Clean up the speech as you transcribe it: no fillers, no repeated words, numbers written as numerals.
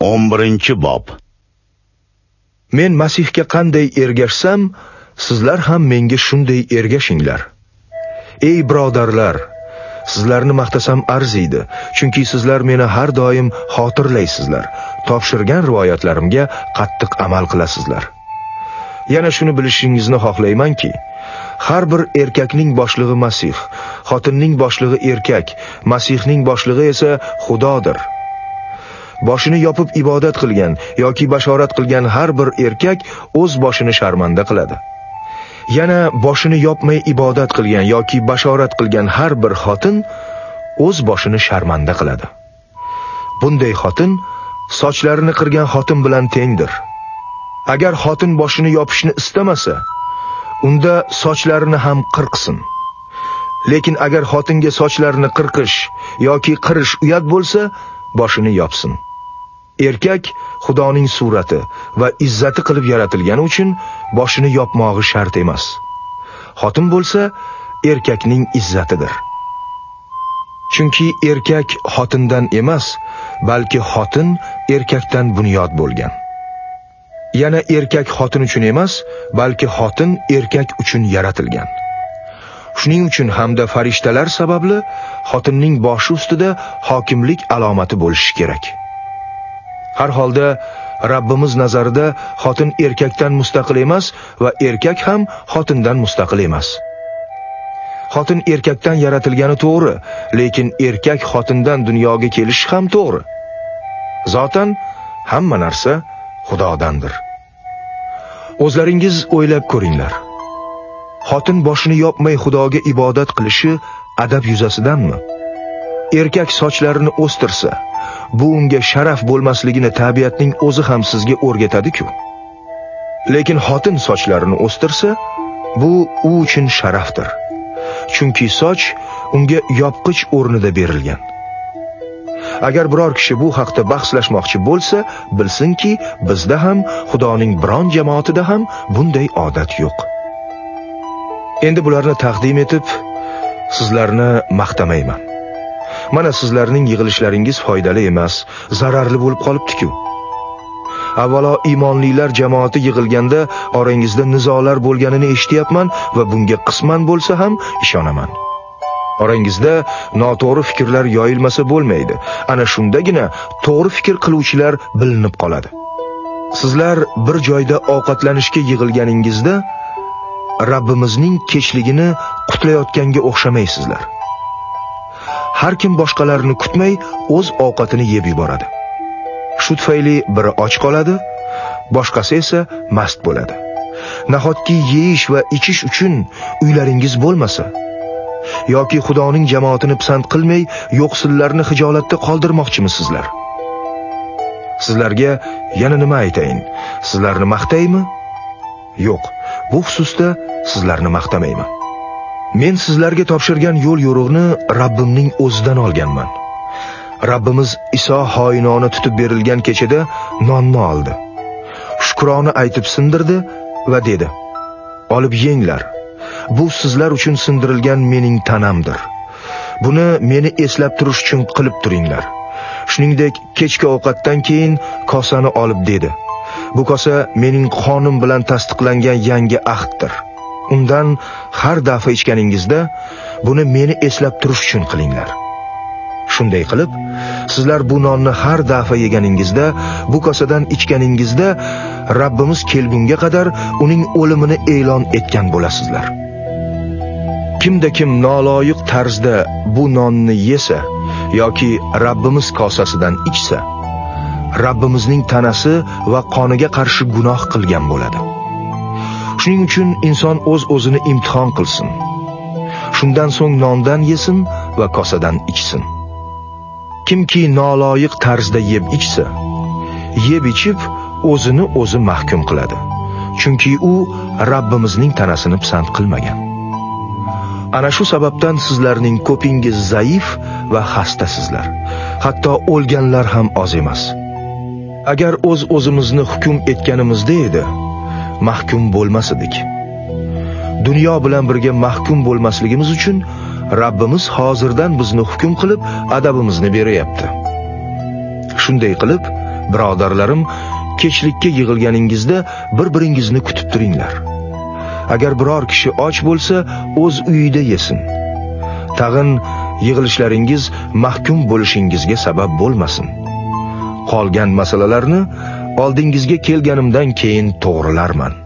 11-bob. Men Masihga qanday ergashsam, sizlar ham menga shunday ergashinglar. Ey birodarlar, sizlarni maqtasam arziydi, chunki sizlar meni har doim xotirlaysizlar, topshirgan rivoyatlarimga qattiq amal qilasizlar. Yana shuni bilishingizni xohlaymanki, har bir erkakning boshlig'i Masih, xotinning boshlig'i erkak, Masihning boshlig'i esa Xudodir. Boshini yopib ibodat qilgan yoki bashorat qilgan har bir erkak o'z boshini sharmanda qiladi. Yana boshini yopmay ibodat qilgan yoki bashorat qilgan har bir xotin o'z boshini sharmanda qiladi. Bunday xotin sochlarini qirgan xotin bilan tengdir. Agar xotin boshini yopishni istamasa, unda sochlarini ham qirqsin. Lekin agar xotinga sochlarini qirqish yoki qirish uyat bo'lsa, boshini yopsin. Erkak Xudoning surati va izzati qilib yaratilgani uchun boshini yopmog'i shart emas. Xotin bo'lsa, erkakning izzatidir. Chunki erkak xotindan emas, balki xotin erkakdan bunyod bo'lgan. Yana erkak xotin uchun emas, balki xotin erkak uchun yaratilgan. Shuning uchun hamda farishtalar sababli xotinning boshi ustida hokimlik alomati bo'lishi kerak. Har holda Rabbimiz nazarida xotin erkakdan mustaqil emas va erkak ham xotindan mustaqil emas. Xotin erkakdan yaratilgani to'g'ri, lekin erkak xotindan dunyoga kelishi ham to'g'ri. Zotan hamma narsa Xudodandir. O'zlaringiz o'ylab ko'ringlar. Xotin boshini yopmay Xudoga ibodat qilishi adab yuzasidanmi? Erkak sochlarini o'stirsa, bu unga sharaf bo'lmasligini tabiatning o'zi ham sizga o'rgatadi-ku. Lekin xotin sochlarini o'stirsa, bu u uchun sharafdir. Chunki soch unga yopqich o'rnida berilgan. Agar biror kishi bu haqda bahslashmoqchi bo'lsa, bilsinki, bizda ham, Xudoning biron jamoatida ham bunday odat yo'q. Endi bularni taqdim etib, sizlarni maqtamayman. Mana sizlarning yig'ilishlaringiz foydali emas, zararli bo'lib qolibdi-ku. Avvalo iymonlilar jamoati yig'ilganda orangizda nizolar bo'lganini eshityapman va bunga qisman bo'lsa ham ishonaman. Orangizda noto'g'ri fikrlar yoyilmasa bo'lmaydi. Ana shundagina to'g'ri fikr qiluvchilar bilinib qoladi. Sizlar bir joyda ovqatlanishga yig'ilganingizda Rabbimizning kechligini qutlayotganga o'xshamaysizlar. Har kim boshqalarni kutmay o'z ovqatini yeb yuboradi. Shu tufayli biri och qoladi, boshqasi esa mast bo'ladi. Nahotki yeyish va ichish uchun uylaringiz bo'lmasa, yoki Xudoning jamoatini pisand qilmay yo'qsillarni hijolatda qoldirmoqchimisizlar? Sizlarga yana nima aytayin? Sizlarni maqtaymi? Yo'q, bu xususda sizlarni maqtamayman. Men sizlarga topshirgan yo'l yo'riqni Rabbimning o'zidan olganman. Rabbimiz Iso xoinona tutib berilgan kechada nonni oldi. Shukrona aytib sindirdi va dedi: "Olib yenglar. Bu sizlar uchun sindirilgan mening tanamdir. Buni meni eslab turish uchun qilib turinglar." Shuningdek, kechki ovqatdan keyin kosani olib dedi: "Bu kosa mening qonim bilan tasdiqlangan yangi ahddir. Undan har daf'a ichganingizda buni meni eslab turish uchun qilinglar." Shunday qilib, sizlar bu nonni har daf'a yeganingizda, bu kosadan ichganingizda Rabbimiz kelgunga qadar uning o'limini e'lon etgan bo'lasizlar. Kimda kim noloyiq tarzda bu nonni yesa yoki Rabbimiz kosasidan ichsa, Rabbimizning tanasi va qoniga qarshi gunoh qilgan bo'ladi. Shuning uchun inson o'z-o'zini imtihon qilsin. Shundan so'ng nondan yesin va kosadan ichsin. Kimki noloyiq tarzda yeb ichsa, yeb ichib o'zini o'zi mahkum qiladi. Chunki u Rabbimizning tanasini pisand qilmagan. Ana shu sababdan sizlarning ko'pingiz zaif va xastasizlar. Hatto o'lganlar ham oz emas. Agar o'z-o'zimizni hukm etganimizda edi, mahkum bo'lmas edik. Dunyo bilan birga mahkum bo'lmasligimiz uchun Rabbimiz hozirdan bizni hukm qilib adabimizni beryapti. Shunday qilib, Birodarlarim, kechlikka yig'ilganingizda bir-biringizni kutib turinglar. Agar biror kishi och bo'lsa, o'z uyida yesin. Tag'in yig'ilishlaringiz mahkum bo'lishingizga sabab bo'lmasin. Qolgan masalalarni oldingizga kelganimdan keyin to'g'rilarman.